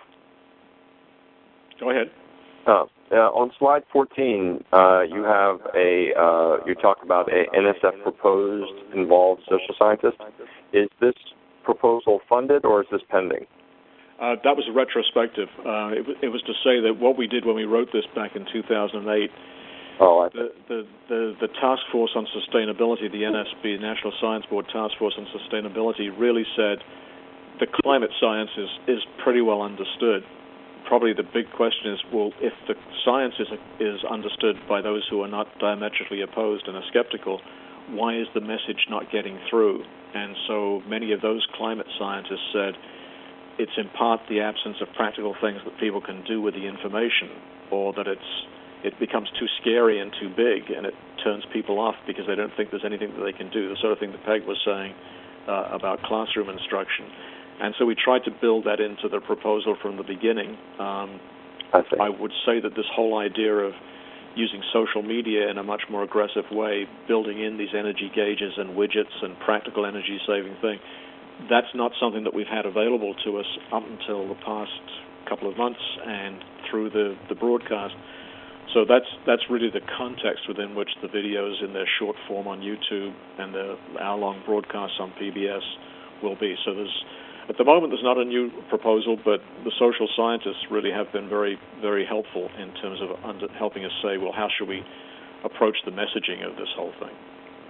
Go ahead. Uh, uh, on slide fourteen, uh, you have a uh, you talk about a N S F proposed involved social scientist. Is this proposal funded or is this pending? Uh, that was a retrospective. Uh, it, it was to say that what we did when we wrote this back in two thousand eight. Oh, I the, the, the, the Task Force on Sustainability, the N S B, National Science Board Task Force on Sustainability, really said the climate science is, is pretty well understood. Probably the big question is, well, if the science is, is understood by those who are not diametrically opposed and are skeptical, why is the message not getting through? And so many of those climate scientists said it's in part the absence of practical things that people can do with the information, or that it's it becomes too scary and too big, and it turns people off because they don't think there's anything that they can do, the sort of thing that Peg was saying uh, about classroom instruction. And so we tried to build that into the proposal from the beginning. Um, I, I would say that this whole idea of using social media in a much more aggressive way, building in these energy gauges and widgets and practical energy-saving thing, that's not something that we've had available to us up until the past couple of months and through the, the broadcast. So that's that's really the context within which the videos in their short form on YouTube and the hour-long broadcasts on P B S will be. So there's, at the moment, there's not a new proposal, but the social scientists really have been very, very helpful in terms of under, helping us say, well, how should we approach the messaging of this whole thing?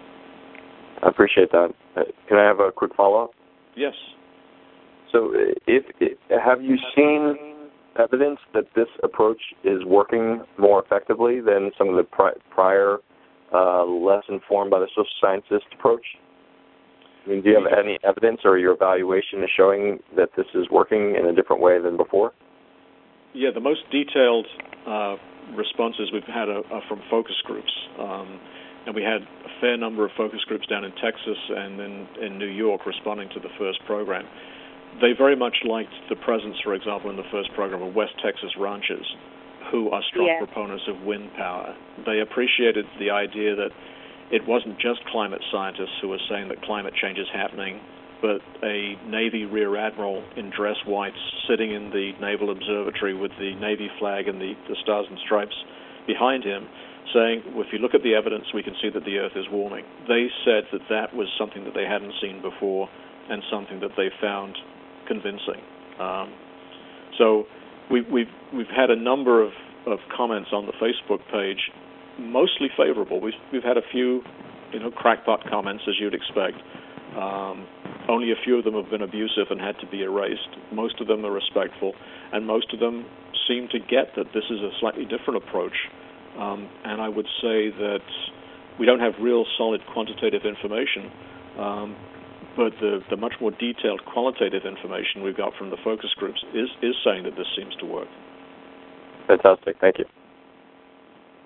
I appreciate that. Uh, can I have a quick follow-up? Yes. So if, if have you seen evidence that this approach is working more effectively than some of the pri- prior, uh, less informed by the social scientist approach? I mean, do you have any evidence or your evaluation is showing that this is working in a different way than before? Yeah, the most detailed uh, responses we've had are, are from focus groups. Um, and we had a fair number of focus groups down in Texas and in, in New York responding to the first program. They very much liked the presence, for example, in the first program of West Texas ranchers who are strong yeah. proponents of wind power. They appreciated the idea that it wasn't just climate scientists who were saying that climate change is happening, but a Navy Rear Admiral in dress whites sitting in the Naval Observatory with the Navy flag and the, the Stars and Stripes behind him saying, well, if you look at the evidence, we can see that the Earth is warming. They said that that was something that they hadn't seen before and something that they found convincing. Um, so we, we've, we've had a number of, of comments on the Facebook page, mostly favorable. We've, we've had a few, you know, crackpot comments, as you'd expect. Um, only a few of them have been abusive and had to be erased. Most of them are respectful, and most of them seem to get that this is a slightly different approach. Um, and I would say that we don't have real solid quantitative information, um, but the, the much more detailed qualitative information we've got from the focus groups is, is saying that this seems to work. Fantastic. Thank you.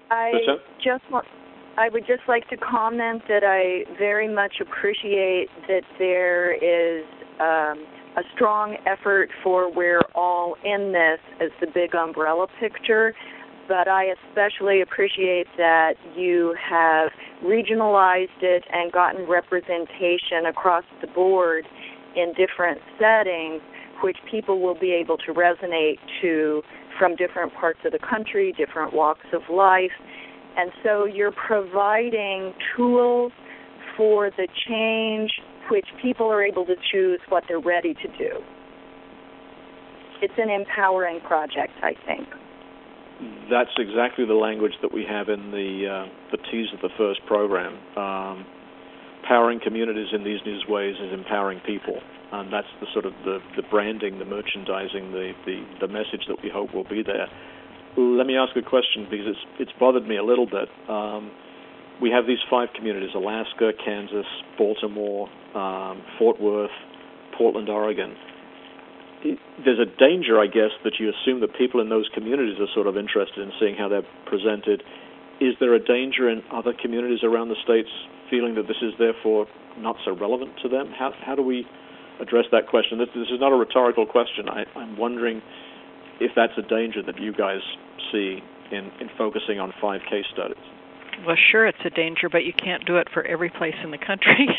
I just want. I would just like to comment that I very much appreciate that there is um, a strong effort for we're all in this as the big umbrella picture, but I especially appreciate that you have regionalized it and gotten representation across the board in different settings, which people will be able to resonate to from different parts of the country, different walks of life. And so you're providing tools for the change which people are able to choose what they're ready to do. It's an empowering project, I think. That's exactly the language that we have in the uh, the tease of the first program. Um, powering communities in these new ways is empowering people. And that's the sort of the, the branding, the merchandising, the, the, the message that we hope will be there. Let me ask a question because it's it's bothered me a little bit. Um, we have these five communities: Alaska, Kansas, Baltimore, um, Fort Worth, Portland, Oregon. It, there's a danger, I guess, that you assume that people in those communities are sort of interested in seeing how they're presented. Is there a danger in other communities around the states feeling that this is therefore not so relevant to them? How how do we address that question? This, this is not a rhetorical question. I, I'm wondering if that's a danger that you guys see in, in focusing on five case studies. Well, sure, it's a danger, but you can't do it for every place in the country.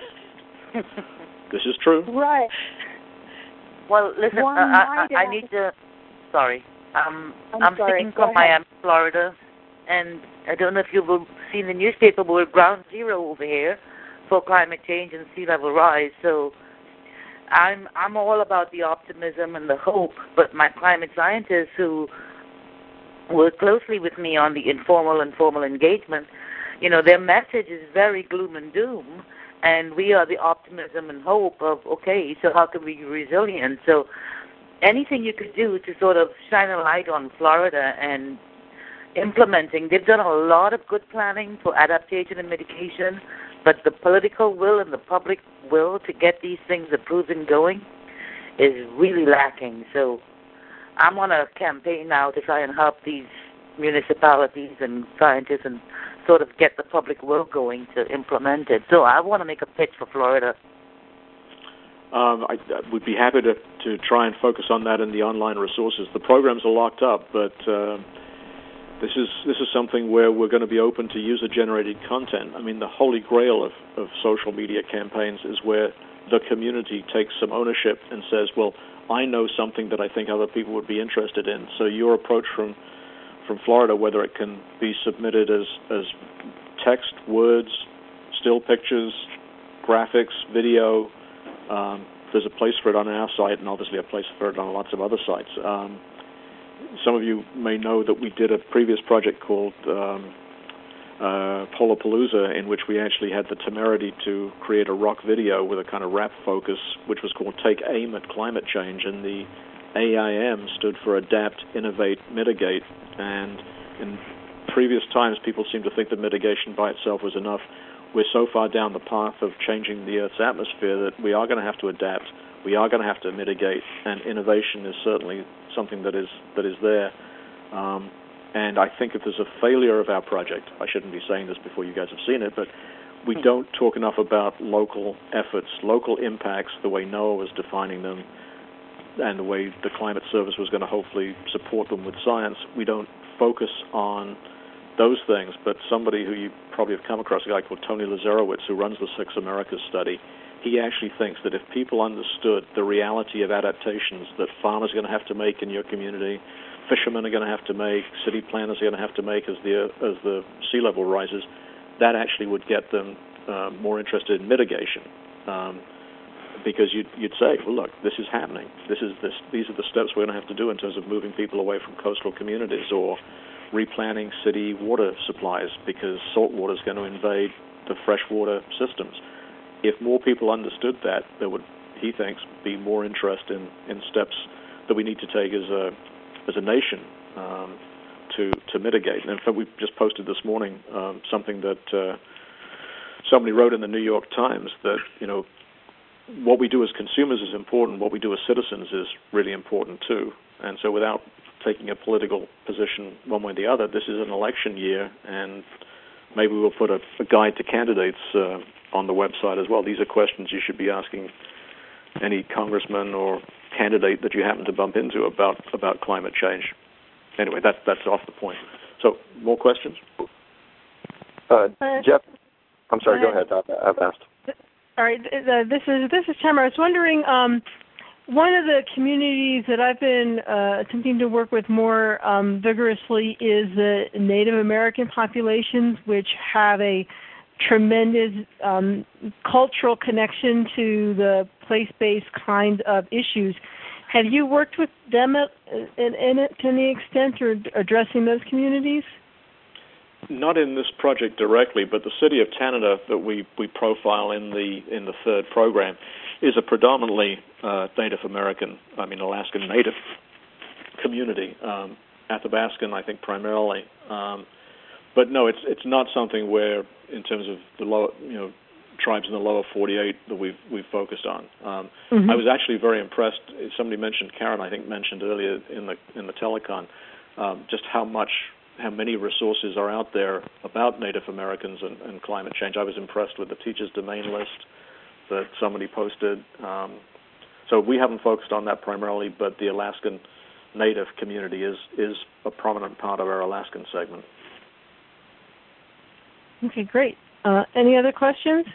This is true. Right. Well, listen, uh, I, I, I need to... Sorry. Um, I'm, I'm sorry. speaking from Miami, Florida, and I don't know if you've seen the newspaper, but we're ground zero over here for climate change and sea level rise, so I'm I'm all about the optimism and the hope, but my climate scientists who work closely with me on the informal and formal engagement, you know, their message is very gloom and doom, and we are the optimism and hope of, okay, so how can we be resilient? So anything you could do to sort of shine a light on Florida and implementing, they've done a lot of good planning for adaptation and mitigation, but the political will and the public will to get these things approved and going is really lacking. So I'm on a campaign now to try and help these municipalities and scientists and sort of get the public will going to implement it. So I want to make a pitch for Florida. Um, I, I would be happy to, to try and focus on that in the online resources. The programs are locked up, but uh, this is this is something where we're going to be open to user-generated content. I mean, the holy grail of, of social media campaigns is where the community takes some ownership and says, well, I know something that I think other people would be interested in. So your approach from from Florida, whether it can be submitted as, as text, words, still pictures, graphics, video, um, there's a place for it on our site and obviously a place for it on lots of other sites. Um, some of you may know that we did a previous project called um, uh, Polapalooza, in which we actually had the temerity to create a rock video with a kind of rap focus, which was called Take Aim at Climate Change, and the A I M stood for Adapt, Innovate, Mitigate, and in previous times people seemed to think that mitigation by itself was enough. We're so far down the path of changing the Earth's atmosphere that we are going to have to adapt, we are going to have to mitigate, and innovation is certainly something that is that is there. Um, and I think if there's a failure of our project, I shouldn't be saying this before you guys have seen it, but we don't talk enough about local efforts, local impacts, the way NOAA was defining them, and the way the Climate Service was going to hopefully support them with science. We don't focus on those things, but somebody who you probably have come across, a guy called Tony Lazarowitz, who runs the Six Americas study, he actually thinks that if people understood the reality of adaptations that farmers are going to have to make in your community, fishermen are going to have to make, city planners are going to have to make as the as the sea level rises, that actually would get them uh, more interested in mitigation. Um, because you'd, you'd say, well, look, this is happening. This is this. These are the steps we're going to have to do in terms of moving people away from coastal communities or replanning city water supplies because salt water is going to invade the freshwater systems. If more people understood that, there would, he thinks, be more interest in, in steps that we need to take as a as a nation um, to to mitigate. And in fact, we just posted this morning um, something that uh, somebody wrote in the New York Times that, you know, what we do as consumers is important. What we do as citizens is really important too. And so without taking a political position one way or the other. This is an election year, and maybe we'll put a, a guide to candidates uh, on the website as well. These are questions you should be asking any congressman or candidate that you happen to bump into about, about climate change. Anyway, that's that's off the point. So, more questions? Uh, Jeff, I'm sorry. Go ahead. I've asked. All right. This is this is Tamara. I was wondering. Um, one of the communities that I've been uh, attempting to work with more um, vigorously is the Native American populations, which have a tremendous um, cultural connection to the place-based kind of issues. Have you worked with them at, in, in it to any extent, or addressing those communities? Not in this project directly, but the city of Tanana that we, we profile in the in the third program is a predominantly uh, Native American, I mean Alaskan Native community, um, Athabascan, I think primarily. Um, but no, it's it's not something where, in terms of the lower, you know, tribes in the lower forty-eight that we've we've focused on. Um, mm-hmm. I was actually very impressed. Somebody mentioned, Karen, I think mentioned earlier in the in the telecon, um, just how much. how many resources are out there about Native Americans and, and climate change. I was impressed with the teacher's domain list that somebody posted. Um, so we haven't focused on that primarily, but the Alaskan Native community is, is a prominent part of our Alaskan segment. Okay, great. Uh, any other questions?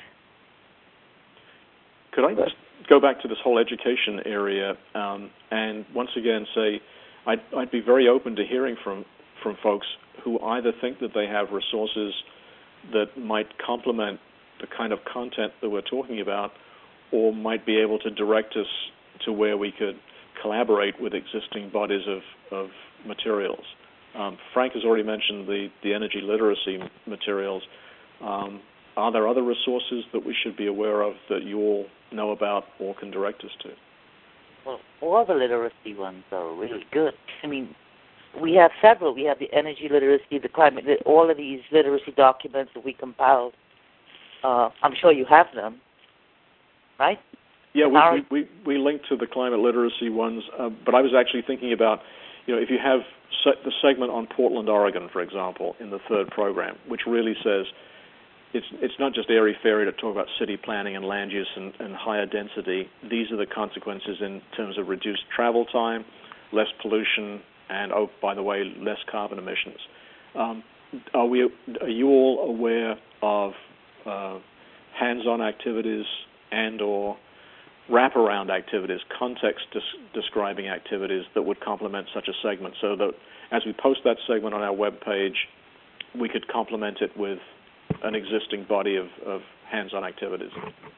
Could I just go back to this whole education area um, and once again say I'd, I'd be very open to hearing from from folks who either think that they have resources that might complement the kind of content that we're talking about, or might be able to direct us to where we could collaborate with existing bodies of, of materials. Um, Frank has already mentioned the, the energy literacy materials. Um, are there other resources that we should be aware of that you all know about or can direct us to? Well, all the literacy ones are really good. I mean, we have several. We have the energy literacy, the climate, all of these literacy documents that we compiled. Uh, I'm sure you have them, right? Yeah, we, we, we linked to the climate literacy ones, uh, but I was actually thinking about, you know, if you have se- the segment on Portland, Oregon, for example, in the third program, which really says it's it's not just airy-fairy to talk about city planning and land use and, and higher density. These are the consequences in terms of reduced travel time, less pollution, and, oh, by the way, less carbon emissions. Um, are we? Are you all aware of uh, hands-on activities and or wraparound activities, context-describing activities that would complement such a segment, so that as we post that segment on our webpage, we could complement it with an existing body of, of hands-on activities?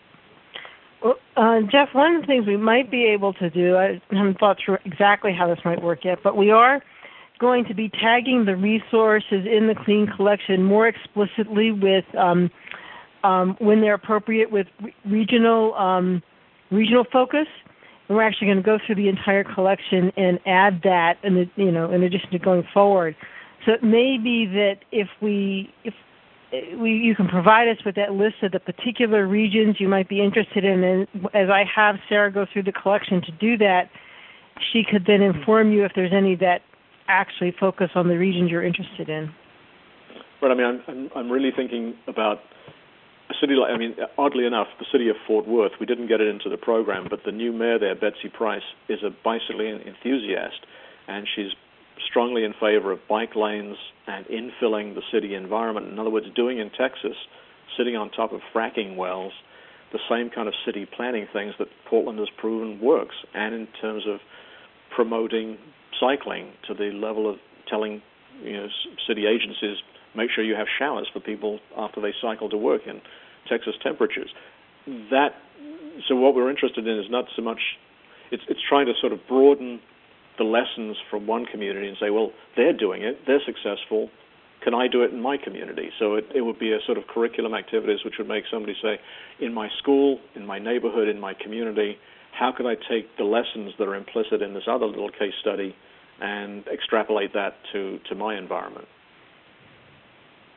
Well, uh, Jeff, one of the things we might be able to do, I haven't thought through exactly how this might work yet, but we are going to be tagging the resources in the Clean Collection more explicitly with, um, um, when they're appropriate, with re- regional um, regional focus. And we're actually going to go through the entire collection and add that, in the, you know, in addition to going forward. So it may be that if we if We, you can provide us with that list of the particular regions you might be interested in, and as I have Sarah go through the collection to do that, she could then inform you if there's any that actually focus on the regions you're interested in. Right. I mean, I'm, I'm, I'm really thinking about a city like, I mean, oddly enough, the city of Fort Worth. We didn't get it into the program, but the new mayor there, Betsy Price, is a bicycle enthusiast, and she's strongly in favor of bike lanes and infilling the city environment. In other words, doing in Texas, sitting on top of fracking wells, the same kind of city planning things that Portland has proven works, and in terms of promoting cycling to the level of telling, you know, city agencies, make sure you have showers for people after they cycle to work in Texas temperatures. That, so what we're interested in is not so much, it's it's trying to sort of broaden the lessons from one community and say, well, they're doing it, they're successful, can I do it in my community? So it, it would be a sort of curriculum activities which would make somebody say, in my school, in my neighborhood, in my community, how could I take the lessons that are implicit in this other little case study and extrapolate that to, to my environment?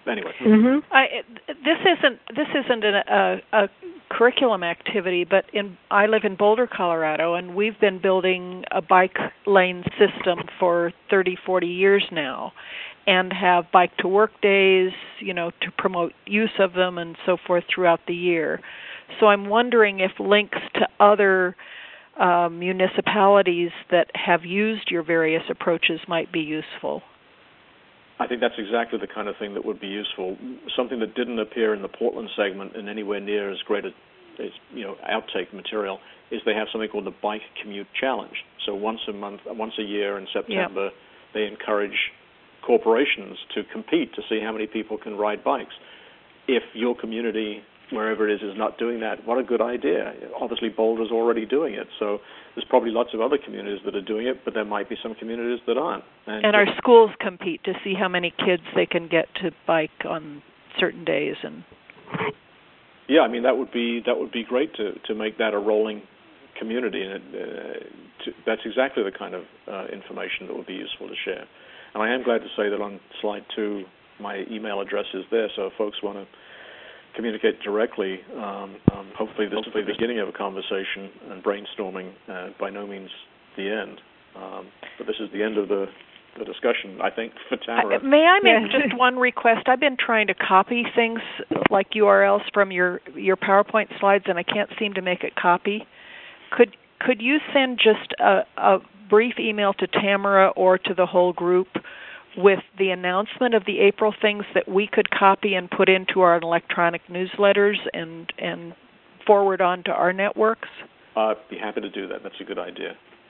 anyway. Mm-hmm. I, this isn't this isn't a, a, a curriculum activity, but in I live in Boulder, Colorado, and we've been building a bike lane system for thirty, forty years now, and have bike to work days, you know, to promote use of them and so forth throughout the year. So I'm wondering if links to other uh, municipalities that have used your various approaches might be useful. I think that's exactly the kind of thing that would be useful. Something that didn't appear in the Portland segment in anywhere near as great a, as, you know, outtake material is they have something called the Bike Commute Challenge. So once a month, once a year in September, yep. they encourage corporations to compete to see how many people can ride bikes. If your community, wherever it is, is not doing that, what a good idea. Obviously, Boulder's already doing it, so there's probably lots of other communities that are doing it, but there might be some communities that aren't. And, and our schools compete to see how many kids they can get to bike on certain days. And yeah, I mean, that would be that would be great to, to make that a rolling community, and uh, to, that's exactly the kind of uh, information that would be useful to share. And I am glad to say that on slide two, my email address is there, so if folks want to communicate directly, um, um, hopefully this will be the beginning of a conversation and brainstorming, uh, by no means the end. Um, but this is the end of the, the discussion, I think, for Tamara. Uh, may I make yeah. just one request? I've been trying to copy things like U R Ls from your, your PowerPoint slides, and I can't seem to make it copy. Could could you send just a, a brief email to Tamara or to the whole group with the announcement of the April things that we could copy and put into our electronic newsletters and and forward on to our networks? I'd be happy to do that. That's a good idea.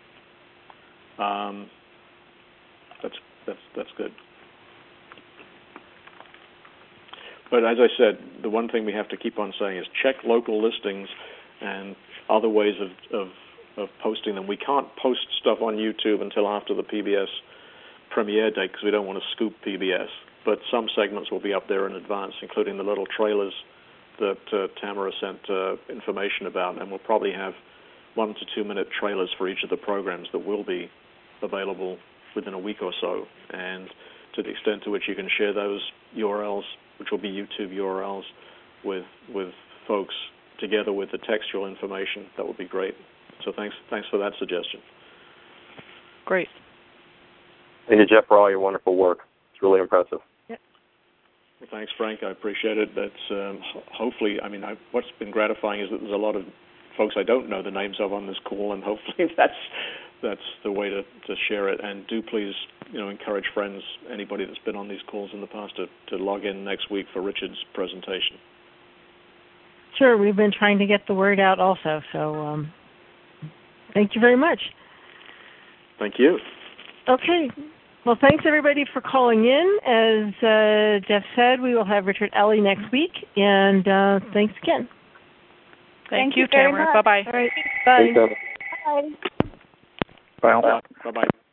Um, that's that's that's good. But as I said, the one thing we have to keep on saying is check local listings and other ways of of, of posting them. We can't post stuff on YouTube until after the P B S premiere date because we don't want to scoop P B S, but some segments will be up there in advance, including the little trailers that uh, Tamara sent uh, information about, and we'll probably have one to two minute trailers for each of the programs that will be available within a week or so. And to the extent to which you can share those U R Ls, which will be YouTube U R Ls, with with folks together with the textual information, that would be great. So thanks thanks for that suggestion. Great. Thank you, Jeff, for all your wonderful work. It's really impressive. Yep. Well, thanks, Frank. I appreciate it. That's um, hopefully, I mean, I, what's been gratifying is that there's a lot of folks I don't know the names of on this call, and hopefully that's that's the way to, to share it. And do please, you know, encourage friends, anybody that's been on these calls in the past, to, to log in next week for Richard's presentation. Sure, we've been trying to get the word out also. So, um, thank you very much. Thank you. Okay. Well, thanks, everybody, for calling in. As uh, Jeff said, we will have Richard Ellie next week, and uh, thanks again. Thank, Thank you, you very Tamara. much. Bye-bye. All right. Bye. Bye. Bye. Bye-bye.